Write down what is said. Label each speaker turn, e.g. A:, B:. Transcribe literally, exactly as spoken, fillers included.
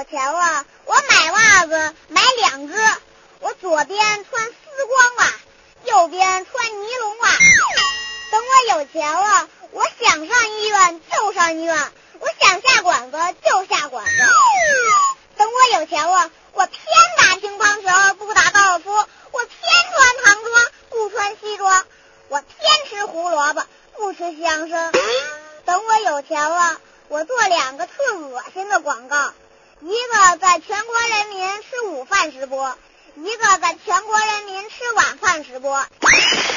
A: 有钱了，我买袜子买两只，我左边穿丝光袜，右边穿尼龙袜。等我有钱了，我想上医院就上医院，我想下馆子就下馆子。等我有钱了，我偏打乒乓球不打高尔夫，我偏穿唐装不穿西装，我偏吃胡萝卜不吃西洋参。等我有钱了，我做两个特恶心的广告，一个在全国人民吃午饭直播，一个在全国人民吃晚饭直播。